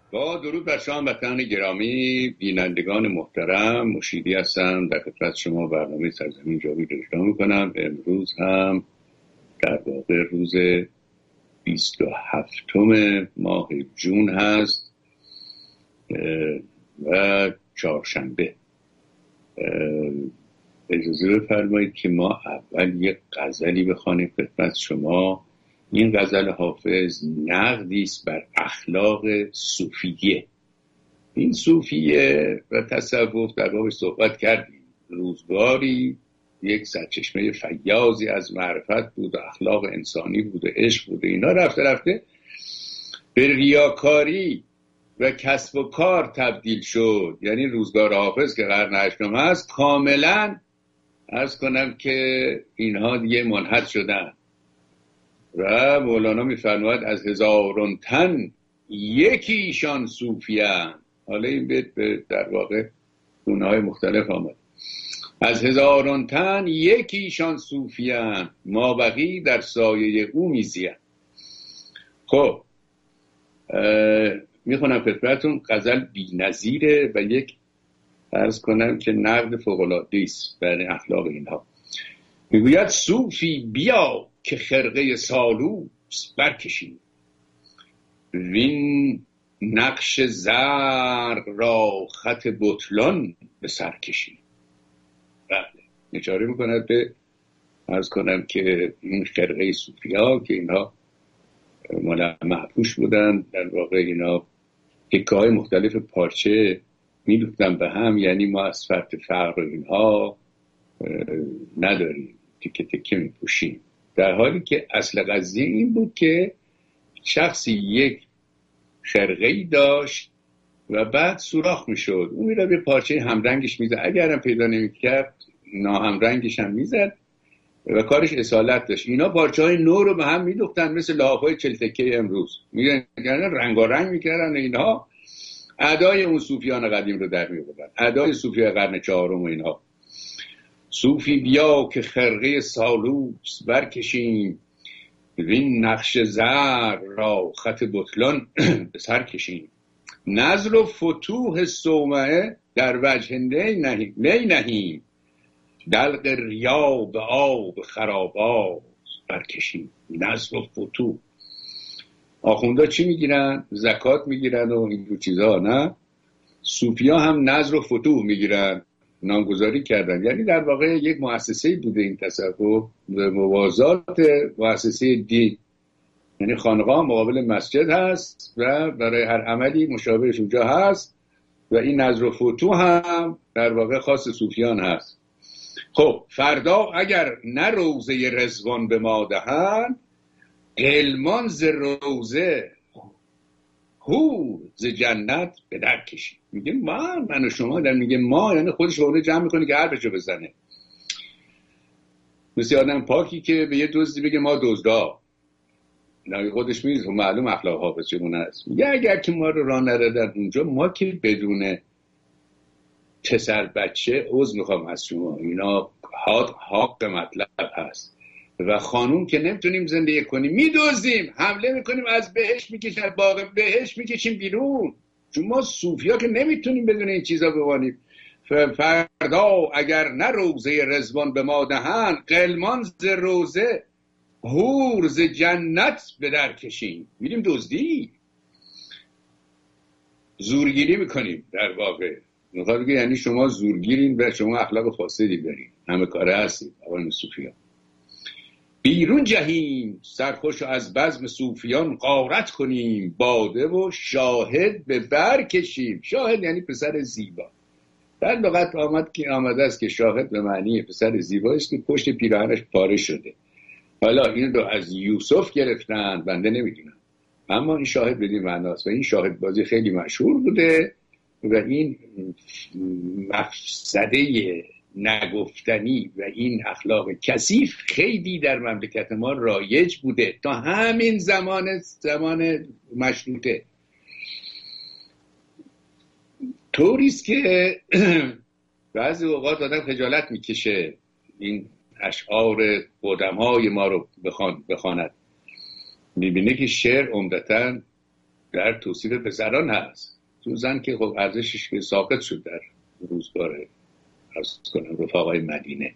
با درود بر شما هموطنان گرامی، بینندگان محترم، مشیدی هستم در خدمت شما. برنامه سرزمین جاوید رو اجرا میکنم. امروز هم در واقع روز 27 ماه جون هست و چهارشنبه. اجازه بفرمایید که ما اول یک غزلی بخوانیم خدمت شما. این غزل حافظ نقدی است بر اخلاق صوفیه. این صوفیه و تصوف در واقع صحبت کردیم. روزگاری یک سرچشمه فیاضی از معرفت بود و اخلاق انسانی بود و عشق بود. اینا رفته رفته به ریاکاری و کسب و کار تبدیل شد. یعنی روزگار حافظ که قرن هشتم هست کاملا عرض کنم که اینها دیگه منحط شدن و مولانا میفرماید از هزاران تن یکیشان صوفیان. حالا این بیت در واقع گونه‌های مختلف آمد. از هزاران تن یکیشان صوفیان، ما بقی در سایه او میزیان. خب میخونم خدمتتون. غزل بی‌نظیره و یک عرض کنم که نقد فوق‌العاده است بر اخلاق اینها. میگوید صوفی بیا که خرقه سالوس برکشیم، وین نقش زرق را خط بطلان به سر کشیم. بله، اشاره میکند به عرض کنم که این خرقه صوفیا که اینها مال محپوش بودن، در واقع اینا تکه‌های مختلف پارچه می‌دوختن به هم. یعنی ما از فرط فقر اینها نداریم، تکه تکه میپوشیم، در حالی که اصل قضیه این بود که شخصی یک خرقه‌ای داشت و بعد سوراخ میشد، اون میره به پارچه همرنگش میزد، اگرم پیدا نمیکرد ناهمرنگش هم میزد و کارش اصالت داشت. اینا پارچه های نو رو به هم میدوختن مثل لحاف‌های چلتکه امروز، میگن رنگارنگ میکردن. اینها ادای اون صوفیان قدیم رو در می‌آوردن، ادای صوفیای قرن چهارم و اینها. صوفی بیا که خرقه سالوس برکشیم، وین نقش زر را خط بطلان به سر کشیم. نزل و فتوح صومعه در وجه نی نهیم، دلق ریا به آب خرابات برکشیم. نزل و فتوح، آخوندا چی میگیرن؟ زکات میگیرن و این چیزها. نه، صوفیا هم نذر و فتوح میگیرن، نامگذاری کردن. یعنی در واقع یک مؤسسه‌ای بوده این تصوف به موازات مؤسسه دین. یعنی خانقاه مقابل مسجد هست و برای هر عملی مشابهش اونجا هست و این نذر و فتوح هم در واقع خاص صوفیان هست. خب فردا اگر نه روزه رضوان به ما دهند، غلمان ز روزه هور ز جنت به در کشید. میگه من و شما، در میگه ما یعنی خودش رو جمع میکنه که هر بجا بزنه. مثل آدم پاکی که به یه دزدی بگه ما دزدا، نه خودش میگه معلوم اخلاق حافظ چگونه است. میگه اگر که ما رو راه نردن اونجا، ما که بدون پسر بچه عضو میخوام از شما، اینا حق مطلب هست و خانوم که نمیتونیم زندگی کنیم میدوزیم، حمله میکنیم، از بهش میکشیم، از باغ بهش میکشیم بیرون. چون ما صوفیا که نمیتونیم بدون این چیزا بمانیم. فردا اگر نه روزه رضوان به ما دهن، غلمان ز روزه هور ز جنت به در کشیم. میریم دزدی، زورگیری میکنیم. در واقع میخواد بگه یعنی شما زورگیرین و شما اخلاق فاسدی دارین، همه کاره هستید آقایان صوفیا. بیرون جهیم سرخوش از بزم صوفیان غارت کنیم، باده و شاهد به بر کشیم. شاهد یعنی پسر زیبا. در لغت آمده است که شاهد به معنی پسر زیبا است که پشت پیراهنش پاره شده. حالا این رو از یوسف گرفتن، بنده نمیدونم، اما این شاهد بدین معناست و این شاهد بازی خیلی مشهور بوده و این مفسده نگفتنی و این اخلاق کثیف خیلی در مملکت ما رایج بوده تا همین زمان مشروطه. طوریست که بعضی اوقات آدم خجالت میکشه این اشعار قدمای ما رو بخواند. میبینه که شعر عمدتاً در توصیف پسران هست. تو زن که خب ارزشش که ساقط شد در روزگار از کنم رفاقای مدینه.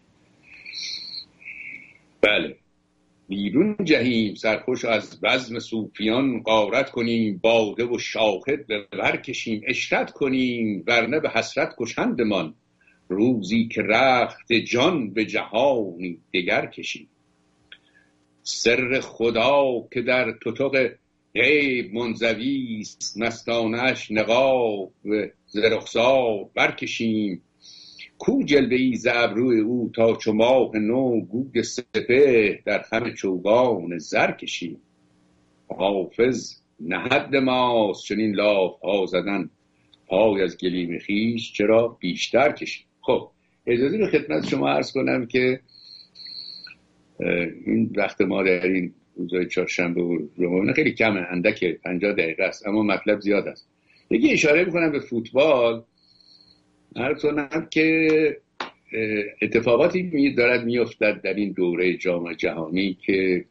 بله، بیرون جهیم سرخوش از بزم صوفیان، غارت کنیم باده و شاهد به ور کشیم، اشرت کنیم ورنه به حسرت کشندمان، روزی که رخت جان به جهانی دگر کشیم. سر خدا که در تتق غیب منزوی است، مستانش نقاب ز رخسار برکشیم، کو جلوه ای ز ابروی او تا چو ماه نو، گوی سپهر در خم چوگان زر کشیم. حافظ نهد ماست چنین لاف ها زدن، پای از گلیم خویش چرا بیشتر کشیم. خب اجازه به خدمت شما عرض کنم که این وقت ما در این روزهای چهارشنبه و جمعه خیلی کمه، اندکه 50 دقیقه است، اما مطلب زیاد است. یکی اشاره میکنم به فوتبال، عرض کنم که اتفاقاتی دارد میافتد در این دوره جام جهانی که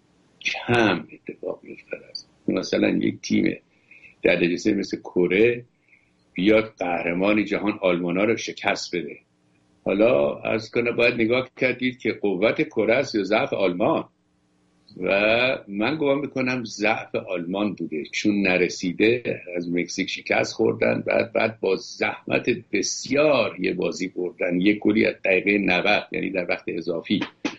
کم اتفاق میافتد است. مثلا یک تیم در درجه مثل کره بیاد قهرمان جهان آلمانا رو شکست بده. حالا عرض کنم باید نگاه کردید که قوت کره است یا ضعف آلمان، و من گمان میکنم ضعف آلمان بوده، چون نرسیده از مکزیک شکست خوردن، بعد با زحمت بسیار یه بازی بردن، یک گلی از دقیقه 90 یعنی در وقت اضافی.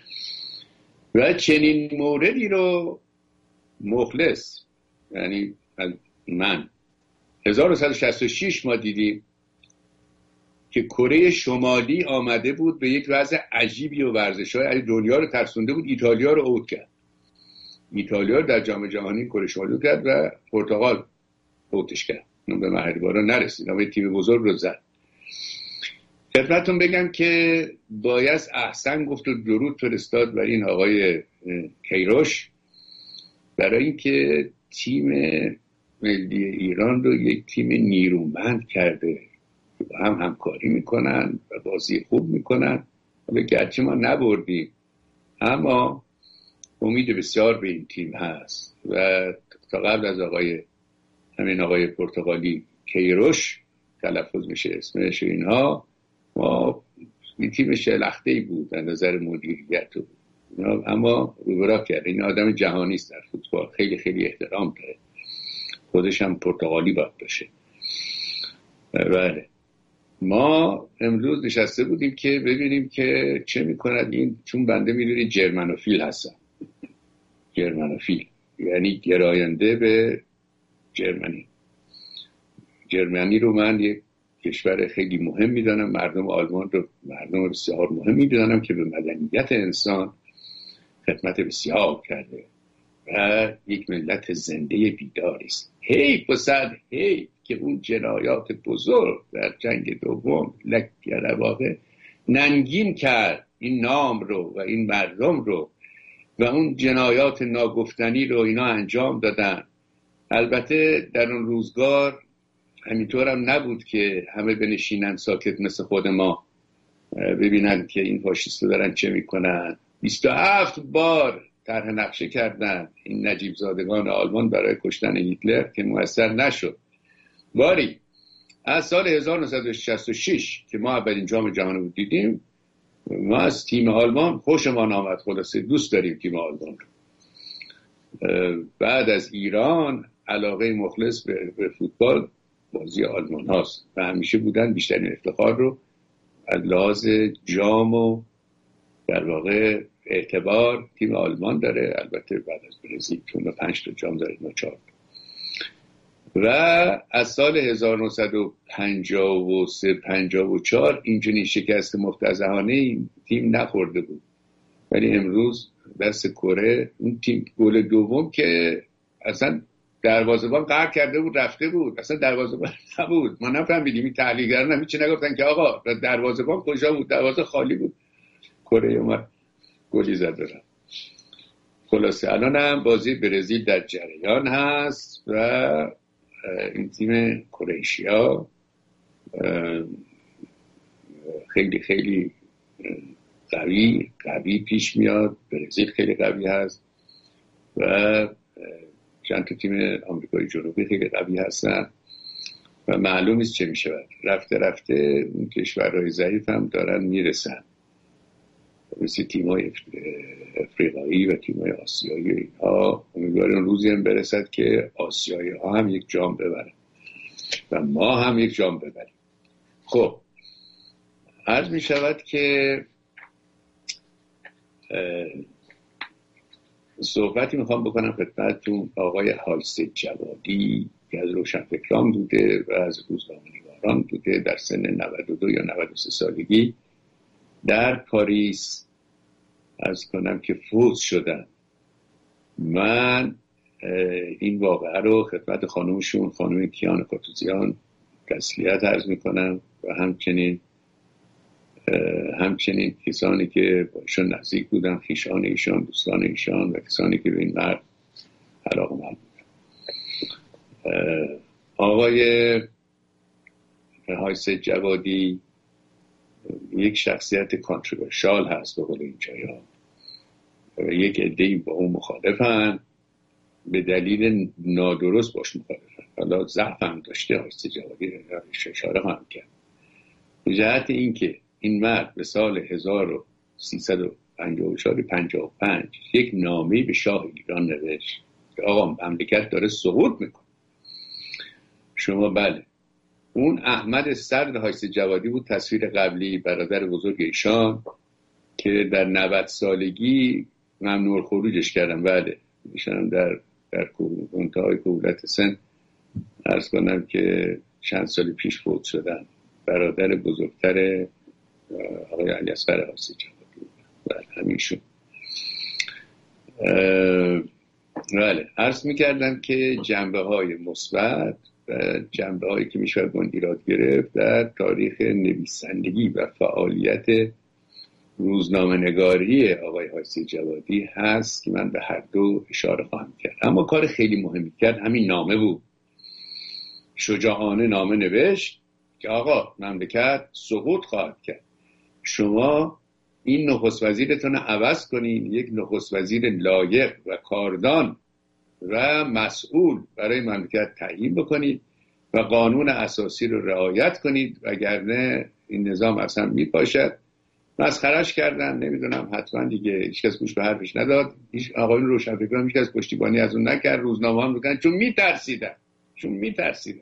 و چنین موردی رو مخلص یعنی من 1966 ما دیدیم که کره شمالی آمده بود به یک وضع عجیبی و ورزش‌های دنیا رو ترسونده بود، ایتالیا رو اوت کرد. ایتالیا در جام جهانی کره شمالی کرد و پرتغال اوتش کرد، به مرحله نرسید اما تیم بزرگ رو زد. خدمتتون بگم که باید احسن گفت و درود فرستاد برای این آقای کیروش، برای اینکه تیم ملی ایران رو یک تیم نیرومند کرده، هم همکاری میکنن و بازی خوب میکنن. حالا گرچه ما نبردیم اما امید بسیار به این تیم هست و تا قبل از همین آقای پرتغالی کیروش تلفظ میشه اسمش، اینها ما این تیم شلخته‌ای بود از نظر مدیریت اما روبرا کرد. این آدم جهانی است در فوتبال، خیلی خیلی احترام داره، خودش هم پرتغالی باید باشه. بله، ما امروز نشسته بودیم که ببینیم که چه میکند این، چون بنده میدونی جرمنوفیل هستم. جرمنوفیل یعنی گراینده به جرمنی رو من یک کشور خیلی مهم میدانم، مردم آلمان رو مردم بسیار مهم میدانم که به مدنیت انسان خدمت بسیار کرده و یک ملت زنده بیداری است. حیف و صد حیف که اون جنایات بزرگ در جنگ دوم در واقع ننگین کرد این نام رو و این مردم رو و اون جنایات ناگفتنی رو اینا انجام دادن. البته در اون روزگار همینطور هم نبود که همه بنشینن ساکت مثل خود ما ببینن که این فاشیست‌ها دارن چه میکنن. 27 بار طرح نقشه کردن این نجیب زادگان آلمان برای کشتن هیتلر که موثر نشد. باری از سال 1966 که ما اولین جام جهانی رو دیدیم، ما از تیم آلمان خوشمان آمد، خلاصه دوست داریم تیم آلمان. بعد از ایران علاقه مخلص به فوتبال بازی آلمان هاست و همیشه بودن بیشترین افتخار رو از لحاظ جام و در واقع اعتبار تیم آلمان داره. البته بعد از برزیل چون 5 تا جام داره، ما 4. و از سال 1953 54 اینجوری شکست مفتضحانه این تیم نخورده بود، ولی امروز دست کره اون تیم گل دوم که اصلا دروازه‌بان قهر کرده بود رفته بود، اصلا دروازه‌بان نبود. ما نفهمیدیم، این تحلیلگران هم هیچ نگفتن که آقا دروازه‌بان کجا بود، دروازه خالی بود. کره اومد گلی زد دارم. خلاصه الان هم بازی برزیل در جریان هست و این تیم کرواتیا خیلی خیلی قوی پیش میاد. برزیل خیلی قوی هست و چند تا تیم آمریکای جنوبی خیلی قوی هستن و معلوم نیست چه میشه. رفته رفته اون کشورهای ضعیف هم دارن میرسن، مثل تیمای افریقایی و تیمای آسیایی. اینها امیدواریم روزی هم برسد که آسیایی ها هم یک جام ببرن و ما هم یک جام ببریم. خب عرض می شود که صحبتی میخوام بکنم خدمتتون. آقای حایصه جوادی که از روشنفکران بوده و از روزنامه‌نگاران بوده، در سن 92 یا 93 سالگی در پاریس عرض کنم که فوت شدن. من این واقعه رو خدمت خانومشون، خانم کیان کاتوزیان، تسلیت عرض میکنم و همچنین کسانی که باشون نزدیک بودن، خویشان ایشان، دوستان ایشان و کسانی که به این مرد علاقه‌مند بودن. آقای حایصه جوادی یک شخصیت کانتروورشال هست به قول این جایا. یک عده‌ای با اون مخالفن، به دلیل نادرست باش مخالفن. حالا ضعف هم داشته حایصه جوادی رو اشاره خواهم کرد. به جهت اینکه این مرد به سال 1355 یک نامه‌ای به شاه ایران نوشت که آقا مملکت داره سقوط میکنه. شما بله، اون احمد سرد حایصه جوادی بود، تصویر قبلی برادر بزرگ ایشان که در 90 سالگی ممنوع خروجش کردن. بله، ایشان در انتهای کهولت سن عرض کنم که چند سال پیش فوت شدن. برادر بزرگتر آقای علیاصغر حایصه جوادی. بله همیشون. بله عرض میکردم که جنبه های مثبت و جنبه هایی که میشه ایراد گرفت در تاریخ نویسندگی و فعالیت روزنامه نگاری آقای حایصه جوادی هست که من به هر دو اشاره خواهم کرد. اما کار خیلی مهمی کرد همین نامه بود. شجاعانه نامه نوشت که آقا مملکت سقوط خواهد کرد، شما این نخست وزیرتون رو عوض کنین، یک نخست وزیر لایق و کاردان و مسئول برای مملکت تعیین بکنید و قانون اساسی رو رعایت کنید، وگرنه این نظام اصلا میپاشد. مسخرش کردن، نمیدونم، حتما دیگه هیچکس گوش به حرفش نداد. هیچ آقایون روشنفکران هیچکس پشتیبانی از اون نکرد. روزنامه هم میگن چون میترسیدن.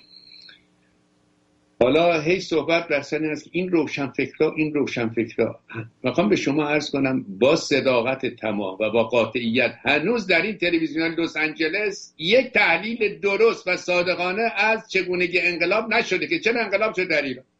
حالا هی صحبت در سن هست که این روشنفکرها میخوام به شما عرض کنم با صداقت تمام و با قاطعیت هنوز در این تلویزیون لس آنجلس یک تحلیل درست و صادقانه از چگونگی انقلاب نشده که چرا انقلاب شد در ایران.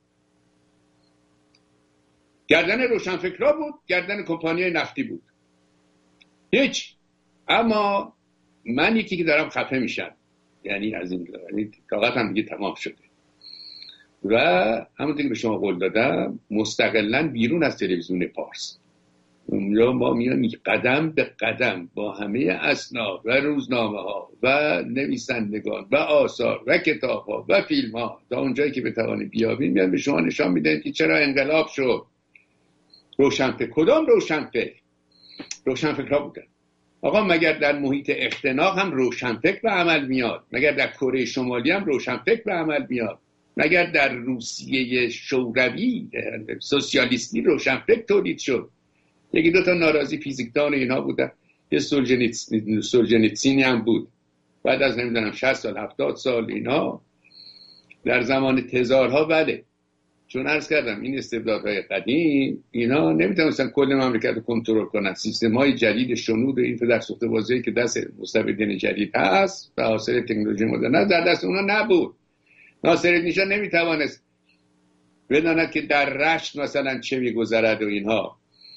گردن روشنفکرها بود، گردن کمپانی نفتی بود، هیچ. اما من یکی که دارم خفه میشم، یعنی از این طاقتم دیگه تمام شده و همونطور که به شما قول دادم مستقلاً بیرون از تلویزیون پارس اونجا ما میام قدم به قدم با همه اسناد و روزنامه ها و نویسندگان و آثار و کتاب ها و فیلم ها تا اونجایی که بتوانیم بیابیم میام به شما نشان میدن که چرا انقلاب شد. روشنفکر کدام روشنفکرها بودن. آقا مگر در محیط اختناق هم روشنفکر به عمل میاد؟ مگر در کره شمالی هم روشنفکر به عمل میاد؟ مگر در روسیه شوروی سوسیالیستی روشنفکر تولید شد؟ یکی دو تا ناراضی فیزیکدان اینها بودن. یه سولجنیتسینی هم بود بعد از نمیدونم 60 سال 70 سال اینا در زمان تزارها. بله، چون عرض کردم این استبدادهای قدیم اینا نمیتونستن کل مملکت رو کنترل کنن. سیستم‌های جدید شنود این در سوخته بازی که دست مستبدین جدید هست به حاصل تکنولوژی مدرن در دست اونا نبود. ناصرالدین شاه نمیتوانست بداند که در رشت مثلا چه میگذرد و اینها،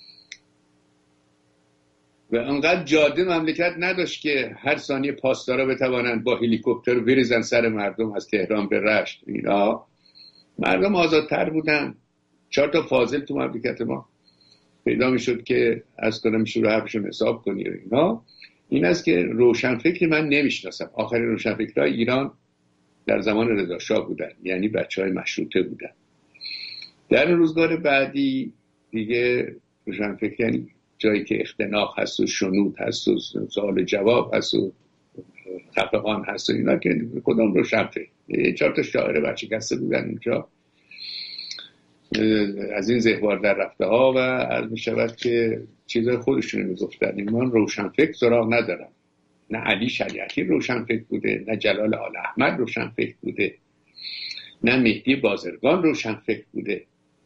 و انقدر جاده مملکت نداشت که هر ثانیه پاسدارا بتوانند با هلیکوپتر بریزن سر مردم از تهران به رشت. اینا مردم آزادتر بودن. 4 تا فاضل تو مملکت ما پیدا میشد که از کنم میشه رو حرفشون حساب کنی و اینا. این است که روشنفکر من نمیشناسم. آخرین روشنفکرهای ایران در زمان رضا شاه بودن، یعنی بچهای مشروطه بودن. در روزگار بعدی دیگه روشنفکر یعنی جایی که اختناق هست و شنود هست و سوال جواب هست و خفقان هست و اینا که کدام روشنفکر. 4 تا شاعر ورشکسته بودن اونجا از این زهوار در رفته ها و عرض می شود که چیزای خودشون می گفتن. ایمان روشنفکر سراغ ندارم. نه علی شریعتی روشنفکر بوده، نه جلال آل احمد روشنفکر بوده، نه مهدی بازرگان روشنفکر بوده.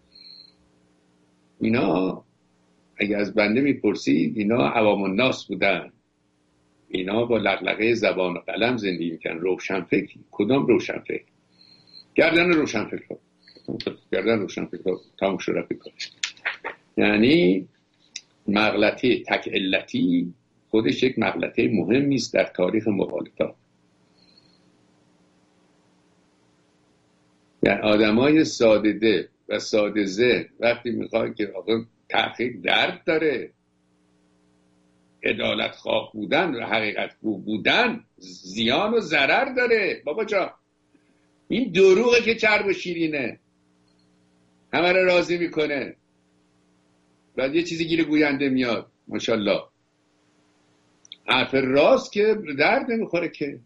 اینا اگه از بنده میپرسید اینا عوام الناس بودن. اینا با لغلغه زبان و قلم زندگی میکنن. روشنفکر کدام روشنفکر؟ گردن روشنفکر تمام شده بکن. یعنی مغلطه تک علتی خودش یک مغلطه مهمی است در تاریخ مغالطات. یعنی آدمای ساده دل و ساده ذهن وقتی میخواد که آقا تحقیق درد داره، عدالت خواه بودن و حقیقت گو بودن زیان و ضرر داره. بابا جان این دروغه که چرب و شیرینه، همه را راضی میکنه، بعد یه چیزی گیر گوینده میاد. ماشاءالله حرف راست که درد نمیخوره که.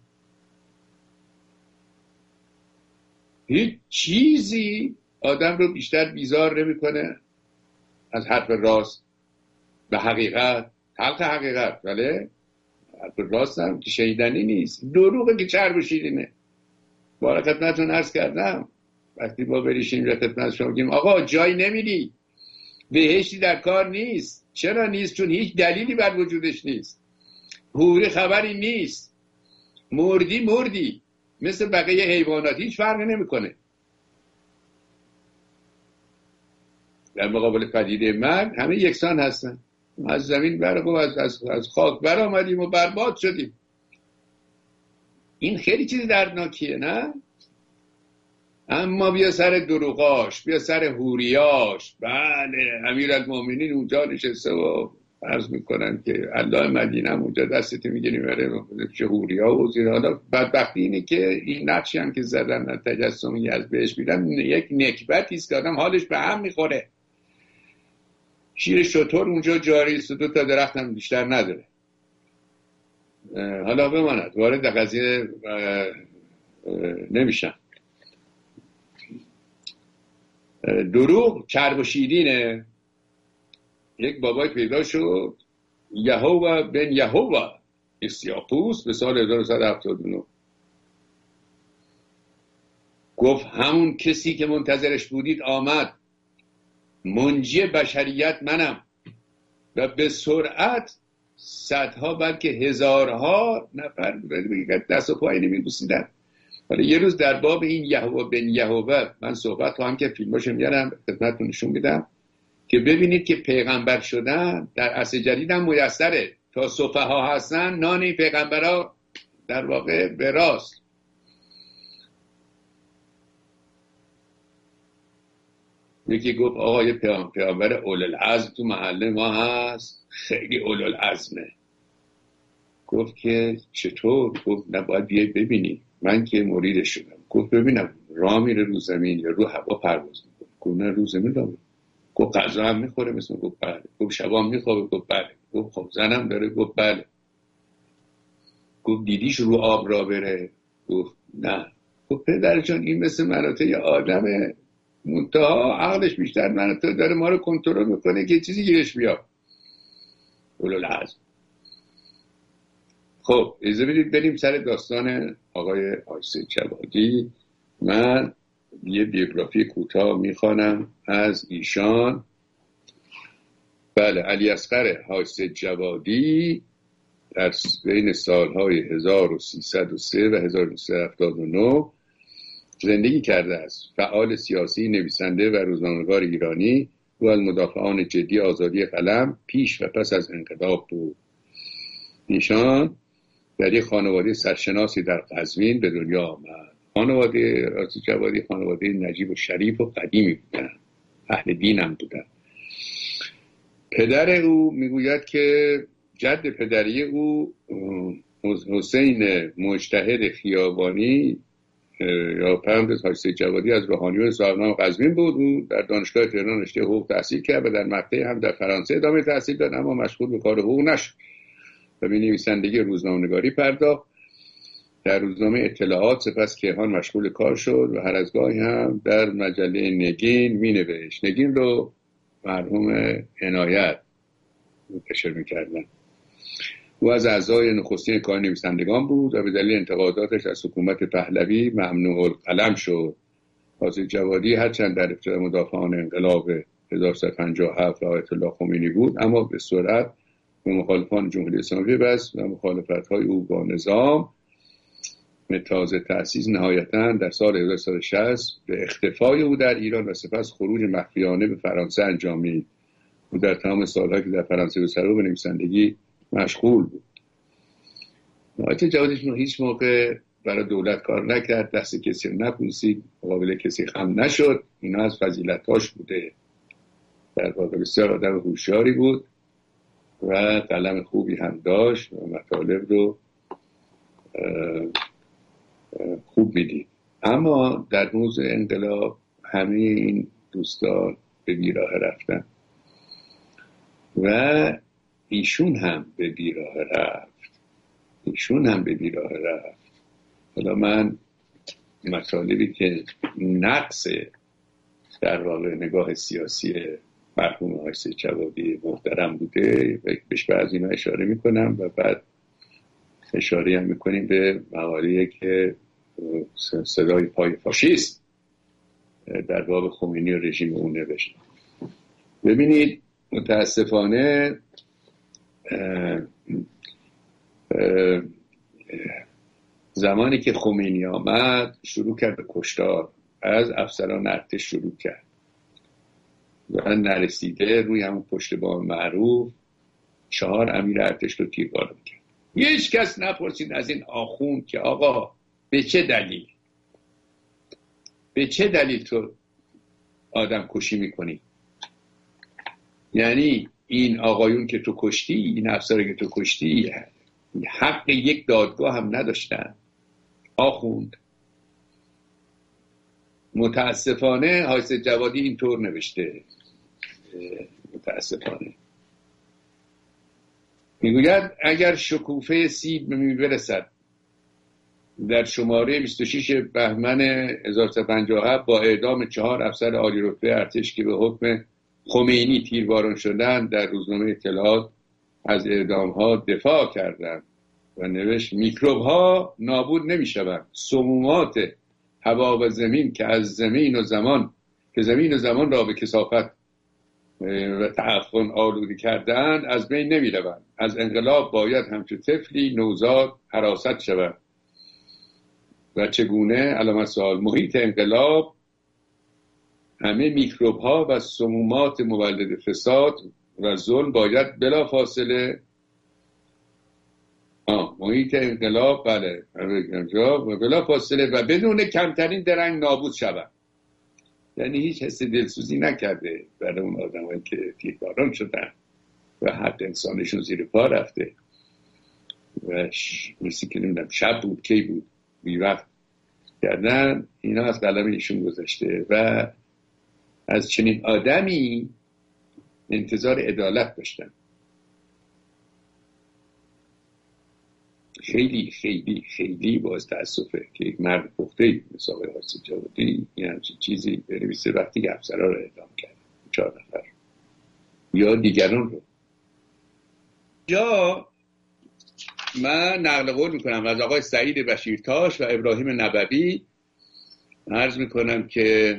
هیچ چیزی آدم رو بیشتر بیزار نمیکنه از حرف راست و حقیقت. حق حقیقت ولی حرف راست هم که شیدنی نیست، دروغه که چرب و شیرینه. بارا خدمتتون عرض کردم وقتی ما بریشیم یا خدمت شما بگیم آقا جای نمیدی، بهشتی در کار نیست. چرا نیست؟ چون هیچ دلیلی بر وجودش نیست، حوری خبری نیست، مردی مثل بقیه حیوانات هیچ فرقی نمیکنه. در مقابل پدیده مرگ همه یکسان هستن. از زمین برق و از خاک بر آمدیم و برباد شدیم. این خیلی چیز دردناکیه نه؟ اما بیا سر دروغاش، بیا سر حوریاش. بله امیرالمومنین اونجا نشسته و عرض میکنن که الله مدینه اونجا دستت میگیری بره چه حوریا و زیر. حالا بدبختی اینه که این نقشی هم که زدن تجسمی از بهش میدن یک نکبتی است که آدم حالش به هم میخوره. شیر شتر اونجا جاری است و 2 تا درخت هم بیشتر نداره. حالا بماند وارد قضیه نمیشن. دروغ چرب و شیرینه. یک بابای پیدا شد یهوه بن یهوه سیاه‌پوست به سال 1979 گفت همون کسی که منتظرش بودید آمد، منجی بشریت منم. و به سرعت صدها بلکه هزارها نفر دست و پای نمی‌بوسیدن. ولی یه روز در باب این یهوه بن یهوه من صحبت خواهم که فیلماشو میارم خدمتتون نشون میدم که ببینید که پیغمبر شدن در عصر جدید هم میسره. تا سفها هستن نان این پیغمبرها در واقع به راست. یکی گفت آقا یه پیغمبر اولوالعزم تو محله ما هست، خیلی اولوالعزمه. گفت که چطور؟ گفت نباید بیای ببینی، من که مریدش شدم. گفت ببینم راه میره رو زمین یا رو هوا پرواز میکنه؟ گفت نه رو زمین راه میره. گفت غذا هم میخوره مثل؟ گفت بله. گفت شب هم میخوابه؟ گفت بله. گفت خب زنم داره؟ گفت بله. گفت دیدیش رو آب را بره؟ گفت نه. گفت پدر جان این مثل مناطق یه آدمه، منتها عقلش بیشتر مناطق داره ما رو کنترل میکنه که چیزی گیرش بیاد. اولوالعزم. خب اجازه بدید بریم سر داستان آقای سید جوادی. من یه بیوگرافی کوتاه میخوانم از ایشان. بله علی اصغر حاج سید جوادی در بین سالهای 1303 و 1379 زندگی کرده است. فعال سیاسی، نویسنده و روزنامه‌نگار ایرانی، او از مدافعان جدی آزادی قلم پیش و پس از انقلاب بود. ایشان در یک خانواده سرشناسی در قزوین به دنیا آمد. خانواده حاج جوادی خانواده نجیب و شریف و قدیمی بودن، اهل دین هم بودن. پدر او میگوید که جد پدری او حسین مجتهد خیابانی یا پرندز حاج سید جوادی از روحانیون صاحبنام قزوین بود. او در دانشگاه تهران رشته حقوق تحصیل کرد و در مقطعی هم در فرانسه ادامه تحصیل داد، اما مشغول به کار حقوق نشد و به نویسندگی روزنامه‌نگاری پرداخت. در روزنامه اطلاعات، سپس کیهان مشغول کار شد و هر از گاهی هم در مجله نگین می نوشت. نگین رو مرحوم عنایت منتشر میکردن. او از اعضای نخستین کار نویسندگان بود و به دلیل انتقاداتش از حکومت پهلوی ممنوع القلم شد. حاجی جوادی هرچند در ابتدا مدافعان انقلاب 1357 و آیت الله خمینی بود، اما به سرعت به مخالفان جمهوری اسلامی بست و مخالفت‌های او با نظام تازه تأسیس نهایتاً در سال 1960 به اختفای او در ایران و سپس خروج مخفیانه به فرانسه انجامید. او در تمام سال‌هایی که در فرانسه به سر و به نویسندگی مشغول بود. آیت جوادی هیچ موقع برای دولت کار نکرد، دست کسی رو نبوسید، مقابل کسی خم نشد. اینا از فضیلتاش بوده. در واقع بسیار آدم هوشیاری بود و قلم خوبی هم داشت و مطالب رو خوب میدید. اما در روز انقلاب همه این دوستان به بیراه رفتن و ایشون هم به بیراه رفت. حالا من مطالبی که نقص در واقع نگاه سیاسی مرحوم آقای سید جوادی محترم بوده بهش بعضی اینا اشاره میکنم و بعد اشاره هم میکنیم به مقاله‌ای که صدای پای فاشیست در باب خمینی و رژیم اون نوشت. ببینید متاسفانه زمانی که خمینی آمد شروع کرد به کشتار، از افسران ارتش شروع کرد و نرسیده روی همون پشتبان معروف 4 امیر ارتش رو تیرباران کرد. هیچ کس نپرسید از این آخوند که آقا به چه دلیل تو آدم کشی میکنی؟ یعنی این آقایون که تو کشتی، این افسری که تو کشتی حق یک دادگاه هم نداشتن. آخوند متاسفانه آقای سید جوادی اینطور نوشته، متاسفانه میگوید اگر شکوفه سیب به برسد در شماره 26 بهمن 1357 با اعدام 4 افسر عالی رتبه ارتش که به حکم خمینی تیرباران شدند، در روزنامه اطلاعات از اعدام‌ها دفاع کردند و نوشت میکروب ها نابود نمی‌شوند. سمومات هوا و زمین که از زمین و زمان را به کثافت و تعفن آلوده کردند از بین نمی‌روند. از انقلاب باید همچون طفلی نوزاد حراست شود. و چگونه؟ علامت سوال. محیط انقلاب همه میکروب ها و سمومات مولد فساد و ظلم باید بلا فاصله محیط انقلاب و بلا فاصله و بدون کمترین درنگ نابود شود. یعنی هیچ حس دلسوزی نکرده برای اون آدمایی که تیرباران شدن و حق انسانشون زیر پا رفته و مثل که نمیدونم شب بود کی بود بی وقت کردن. اینا از قلم ایشون گذاشته و از چنین آدمی انتظار عدالت داشتن. خیلی خیلی خیلی باز تأسفه که یک مرد پخته‌ای مثل آقای سید جوادی این همچین چیزی بنویسه وقتی که افسرها رو اعدام کرد 4 نفر یا دیگران رو. جا من نقل قول میکنم از آقای سعید بشیرتاش و ابراهیم نبوی، عرض میکنم که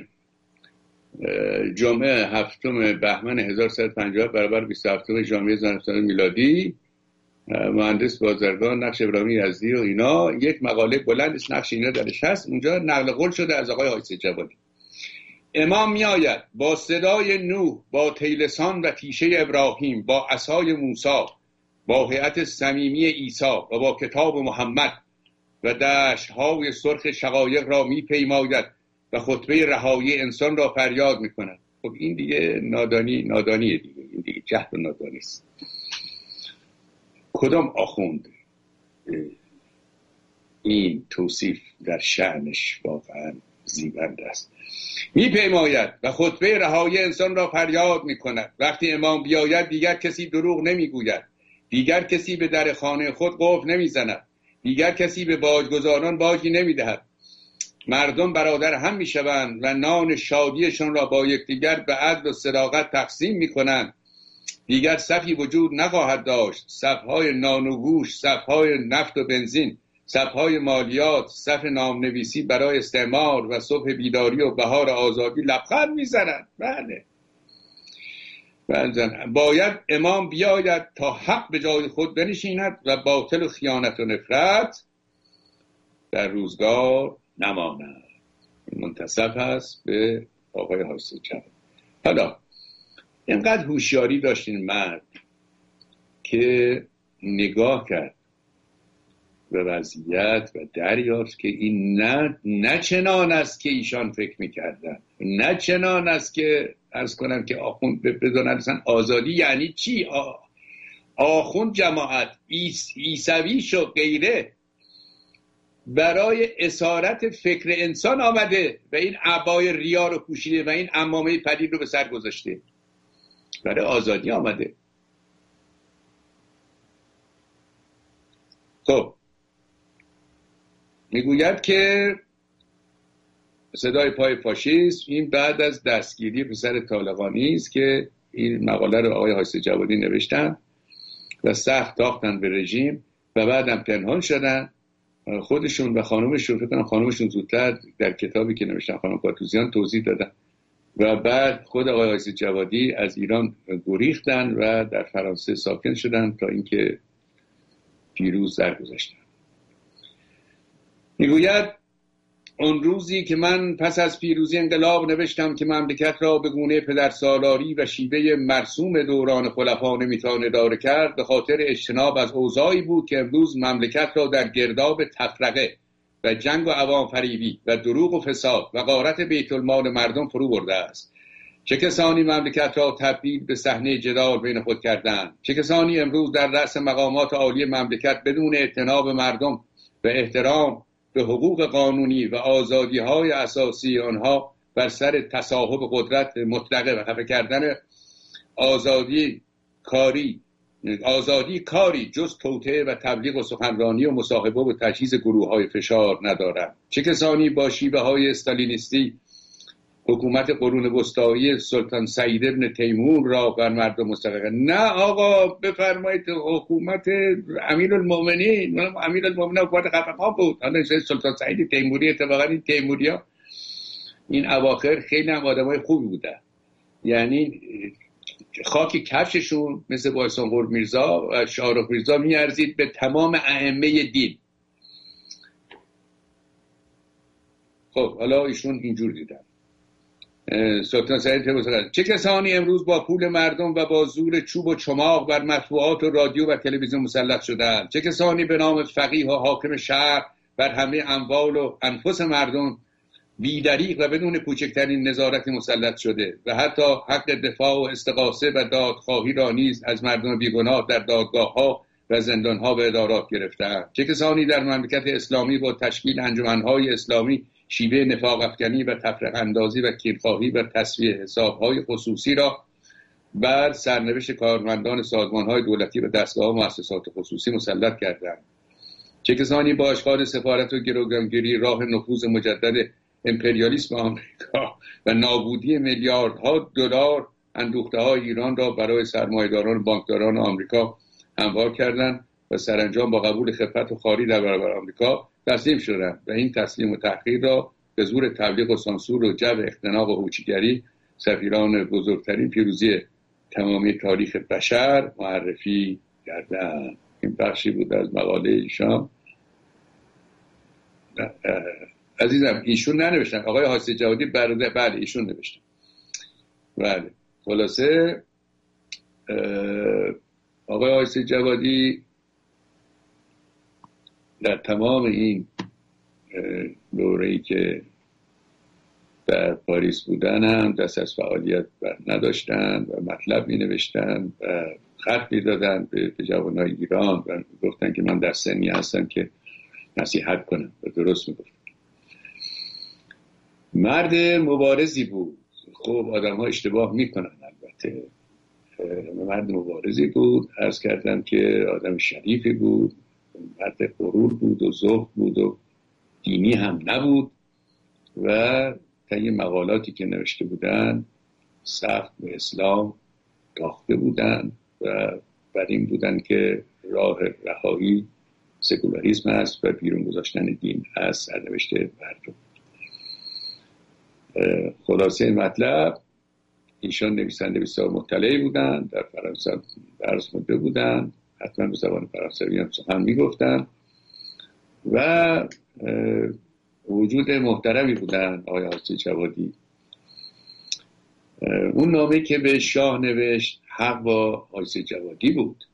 جمعه 7 بهمن 1350 برابر 27 ژانویه 1900 میلادی مهندس بازرگان نقش ابراهیم یزدی و اینا یک مقاله بلندش نقش اینا درش هست. اونجا نقل قول شده از آقای سید جوادی. امام می آید با صدای نوح، با طیلسان و تیشه ابراهیم، با عصای موسی، با هیئت صمیمی عیسی و با کتاب محمد و دشت‌های سرخ شقایق را می پیماید و خطبه رهایی انسان را فریاد می کند. خب این دیگه نادانیه دیگه، این دیگه جهل و نادانی است. کدام آخوند این توصیف در شأنش واقعا زیبند است؟ می پیماید و خطبه رهایی انسان را فریاد می کند. وقتی امام بیاید دیگر کسی دروغ نمی گوید، دیگر کسی به در خانه خود قفل نمی زند، دیگر کسی به باجگزاران باجی نمیدهد. مردم برادر هم میشوند و نان شادیشان را با یکدیگر به عدل و صداقت تقسیم میکنند. دیگر صفی وجود نخواهد داشت. صفهای نان و گوشت، صفهای نفت و بنزین، صفهای مالیات، صف نامنویسی برای استعمار و صبح بیداری و بهار آزادی لبخند میزنند. بله، باید امام بیاید تا حق به جای خود بنشیند و باطل و خیانت و نفرت در روزگار نماند. منتصف هست به آقای حاسد جوادی. حالا اینقدر هوشیاری داشت این مرد که نگاه کرد به وضعیت و دریافت که این نه چنان است که ایشان فکر میکردن، نه چنان است که عرض کنم که آخوند بدونن آزادی یعنی چی. آخوند جماعت عیسویش و غیره برای اسارت فکر انسان آمده و این عبای ریا رو پوشیده و این عمامه پدید رو به سر گذاشته، برای آزادی آمده. خب میگوید که صدای پای فاشیسم، این بعد از دستگیری پسر طالقانی است که این مقاله رو آقای حاسد جوادی نوشتن و سخت تاختن به رژیم و بعدم پنهان شدن. خودشون و خانومشون، فکر کنم خانومشون زودتر در کتابی که نوشتن، خانم پاتوزیان، توضیح دادن و بعد خود آقای حاسد جوادی از ایران گریختن و در فرانسه ساکن شدن تا اینکه پیروز درگذشتن. میگوید اون روزی که من پس از پیروزی انقلاب نوشتم که مملکت را به گونه پدرسالاری و شیوه مرسوم دوران خلفا نمیتوان اداره کرد، به خاطر اجتناب از اوضاعی بود که امروز مملکت را در گرداب تفرقه و جنگ و عوام فریبی و دروغ و فساد و غارت بیت المال مردم فرو برده است. چه کسانی مملکت را تبدیل به صحنه جدال بین خود کردند؟ چه کسانی امروز در رأس مقامات عالی مملکت بدون اعتنا به مردم و احترام به حقوق قانونی و آزادی‌های اساسی آنها بر سر تصاحب قدرت مطلقه و خفه کردن آزادی کاری جز توطئه و تبلیغ و سخنرانی و مصاحبه و تجهیز گروه‌های فشار ندارند؟ چه کسانی با شیوه‌های استالینیستی حکومت قرون وسطایی سلطان سعید ابن تیمور را بر مردم مستقر؟ نه آقا، بفرمایید حکومت امیرالمومنین حکومت خفقان بود. حالا سلطان سعید تیموری، اتفاقا این تیموریا این اواخر خیلی هم آدمای خوبی بودن، یعنی خاک کفششون مثل بایسانقور میرزا و شاهرخ میرزا میارزید به تمام ائمه دین. خب حالا ایشون اینجور دیدن. سلطان سعید تیموری: چه کسانی امروز با پول مردم و با زور چوب و چماق بر مطبوعات و رادیو و تلویزیون مسلط شدند؟ چه کسانی به نام فقیه و حاکم شهر بر همه اموال و انفس مردم بی‌دریغ و بدون کوچکترین نظارتی مسلط شده و حتی حق دفاع و استغاثه و دادخواهی را نیز از مردم بیگناه در دادگاه‌ها و زندان‌ها به ادارات گرفتند؟ چه کسانی در مملکت اسلامی با تشکیل انجمن‌های اسلامی شیوه نفاق افکنی و تفرقه اندازی و کینخواهی و تسویه حساب‌های خصوصی را بر سرنوشت کارمندان سازمان‌های دولتی و دستگاه و مؤسسات خصوصی مسلط کردند؟ چه کسانی با اشغال سفارت و گروگانگیری راه نفوذ مجدد امپریالیسم آمریکا و نابودی میلیاردها دلار اندوخته‌های ایران را برای سرمایه‌داران و بانکداران آمریکا هموار کردند و سرانجام با قبول خفت و خواری در برابر آمریکا تسلیم شدند و این تسلیم و تحقیر را به زور تبلیغ و سانسور و جو اختناق و هوچیگری سفیران بزرگترین پیروزی تمامی تاریخ بشر معرفی کردند. این بخشی بود از مقاله ایشان. عزیزم ایشون ننوشتن، آقای حاسد جوادی برادر، بله ایشون نوشتن. بله خلاصه آقای حاسد جوادی در تمام این دوره‌ای که در پاریس بودن هم دست از فعالیت بر نداشتن و مطلب می نوشتن و خط می دادن به جوانای ایران و گفتن که من در سنی هستم که نصیحت کنم و درست می گفتن. مرد مبارزی بود. خب آدم ها اشتباه می کنن، البته مرد مبارزی بود. عرض کردم که آدم شریفی بود، مرد غرور بود و زهد بود و دینی هم نبود و طی مقالاتی که نوشته بودن سخت به اسلام تاخته بودن و بر این بودن که راه رهایی سکولاریسم است و بیرون گذاشتن دین از سرنوشت مردم. خلاصه مطلب ایشان نویسنده بسیار مطلعی بودن، در فرانسه درس خونده بودن، حتما به زبان فرانسوی هم سخن میگفتن و وجود محترمی بودن. آقای حافظ جوادی اون نامه که به شاه نوشت حق با حافظ جوادی بود،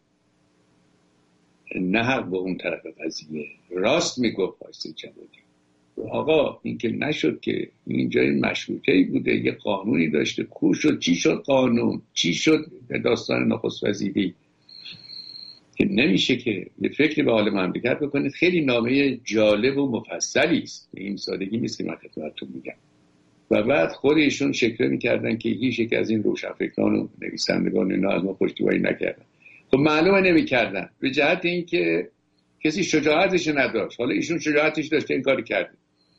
نه حق با اون طرف قضیه. راست میگفت حافظ جوادی. آقا این که نشد که اینجا این مشروطه‌ای بوده، یه قانونی داشته، کو شد چی شد قانون، چی شد داستان نخست وزیری، که نمیشه که یه فکری به حال مملکت بکنید. خیلی نامه جالب و مفصلی است، این سادگی نیست که من خدمتتون میگم. و بعد خود ایشون شکوه میکردن که هیچ یک از این روشنفکران و نویسندگان اینا از ما پشتیبانی نکردن. خب معلومه نمیکردن به جهت اینکه کسی شجاعتش نداشت. حالا ایشون شجاعتش داشته این کاری کرده.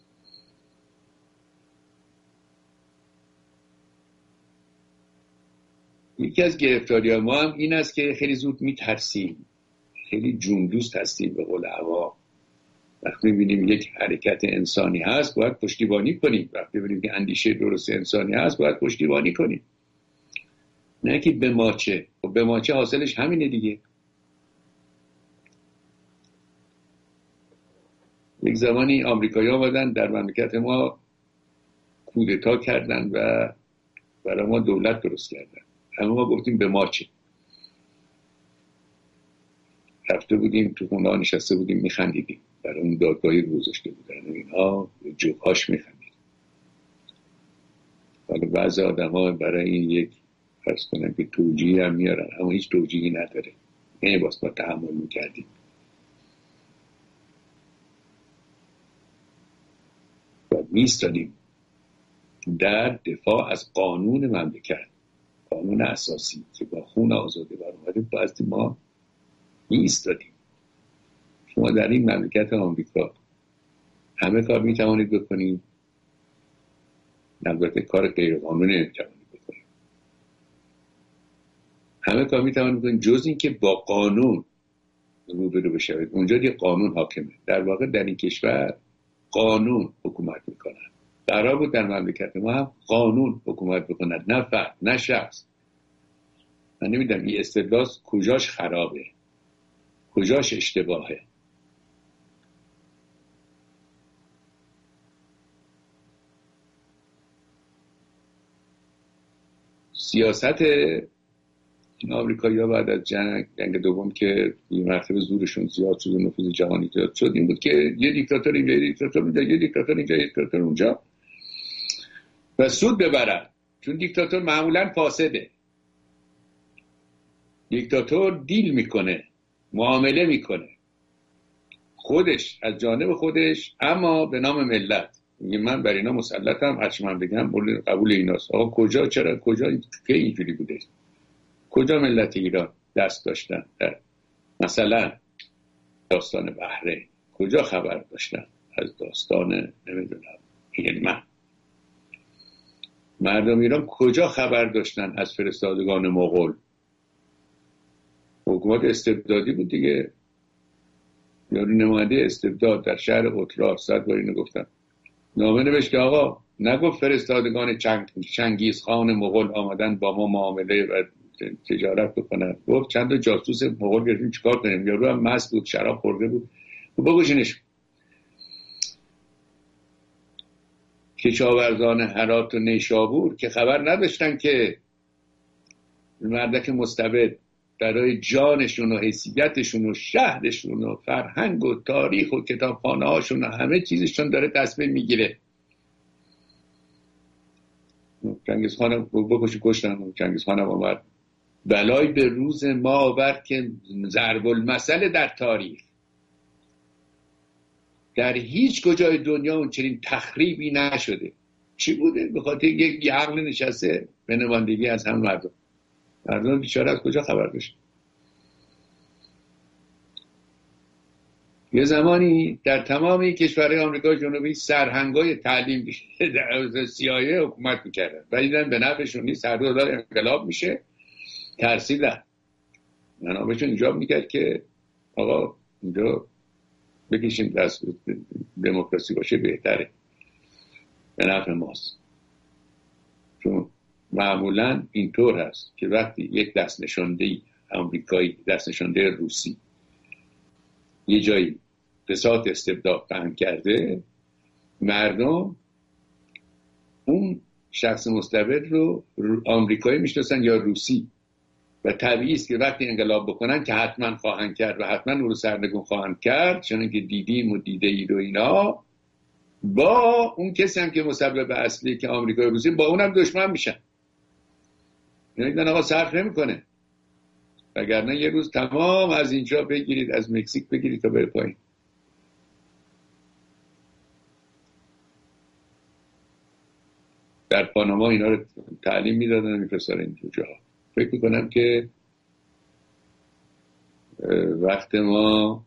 یکی از گرفتاری ما هم این است که خیلی زود میترسیم، خیلی جون دوست هستیم به قول عوام. وقتی میبینیم یک حرکت انسانی هست باید پشتیبانی کنیم، وقتی میبینیم که اندیشه درست انسانی هست باید پشتیبانی کنیم، نه که به ماچه. خب به ماچه حاصلش همینه دیگه. یک زمانی آمریکایی آمدن در مملکت ما کودتا کردن و برای ما دولت درست کردن، اما ما گفتیم به ماچه. رفته بودیم تو خونه ها نشسته بودیم میخندیدیم، برای اون دادگاهی گذاشته بودن و اینها جوهاش میخندید. حالا بعضی آدم ها برای این یک فرض کنن که توجیه هم میارن، اما هیچ توجیهی نداره. یعنی باست ما تحمل میکردیم. و میستادیم در دفاع از قانون مملکت، قانون اساسی که با خون آزاده برآمده، باید ما میستادیم. شما در این مملکت آمریکا همه کار میتوانید بکنید، البته کار غیر قانونی نمیتوانید بکنید. همه کار میتوانید بکنید جز این که با قانون روبرو بشوید. اونجا دیگه قانون حاکمه. در واقع در این کشور قانون حکومت میکنه. قرار بود در مملکت ما هم قانون حکومت بکند، نه فرد نه شخص. من نمیدونم این استدلال کجاش خرابه، کجاش اشتباهه. سیاست این آمریکایی‌ها بعد از جنگ دوم که یه مرتبه زورشون زیاد شد و نفوذ جهانی زیاد شد، این بود که یه دیکتاتور اینجا، یه دیکتاتور اونجا، یه دیکتاتور اینجا، یه دیکتاتور اونجا و سود ببرن. چون دیکتاتور معمولا فاسده. دیکتاتور دیل میکنه، معامله میکنه، خودش از جانب خودش، اما به نام ملت میگه من بر اینا مسلطم، هرچی من بگم قبول ایناست. آقا کجا، چرا، کجا که اینجوری بوده؟ کجا ملت ایران دست داشتن در مثلا داستان بحرین؟ کجا خبر داشتن از داستان نمیدونم من؟ مردم ایران کجا خبر داشتن از فرستادگان مغول؟ حکومت استبدادی بود دیگه. یارو نماینده استبداد در شهر اترار 100 بار اینو گفتم، نامه نوشت که آقا نگفت فرستادگان چنگیز خان مغول آمدن با ما معامله و تجارت بکنن، گفت چند تا جاسوس مغول گرفتیم چیکار کنیم؟ یارو هم مست بود، شراب خورده بود، بگوشینش. کشاورزان هرات و نیشابور که خبر نداشتن که مردک مستبد برای جانشون و حیثیتشون و شهرشون و فرهنگ و تاریخ و کتابخانه هاشون و همه چیزشون داره تصمیم میگیره. چنگیز خانم بکشی کشتن. چنگیز خانم آمد بلای به روز ما آورد که ضرب المثل در تاریخ. در هیچ کجای دنیا اون چنین تخریبی نشده. چی بوده؟ به خاطر یک عقل نشسته به نمایندگی از هم مردم بیچاره از کجا خبر داشت؟ یه زمانی در تمام کشورهای آمریکا جنوبی سرهنگای تعلیم CIA حکومت میکردن و دیدن به نفعشون نیست، هر دو دار انقلاب میشه، ترسیدن. منابعشون ایجاب میکرد که آقا اینجا بکشیم دست، دموکراسی باشه بهتره، به نفع ماست. چون معمولا اینطور هست که وقتی یک دست نشانده آمریکایی، دست نشانده روسی یه جایی فساد استبداد پهن کرده، مردم اون شخص مستبد رو آمریکایی میشناسن یا روسی و طبیعی است که وقتی انقلاب بکنن که حتما خواهند کرد و حتما او رو سرنگون خواهند کرد، چون که دیدیم و دیده اید و اینا، با اون کسی هم که مسبب اصلی که آمریکای روسی، با اونم دشمن میشن. یعنی دیدن آقا صرف نمیکنه، وگرنه یه روز تمام از اینجا بگیرید، از مکزیک بگیرید تا بره پایین. در پاناما اینا رو تعلیم میدادن، میفرستادن اینجا جاها. فکر میکنم که وقت ما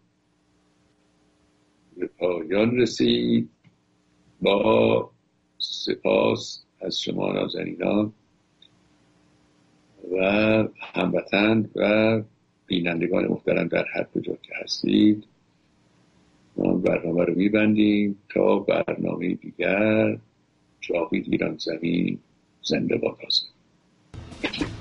به پایان رسید. با سپاس از شما نازنینان و هموطن و بینندگان محترم در هر کجا که هستید، ما برنامه رو میبندیم تا برنامه دیگر. جاوید ایران زمین زنده باد.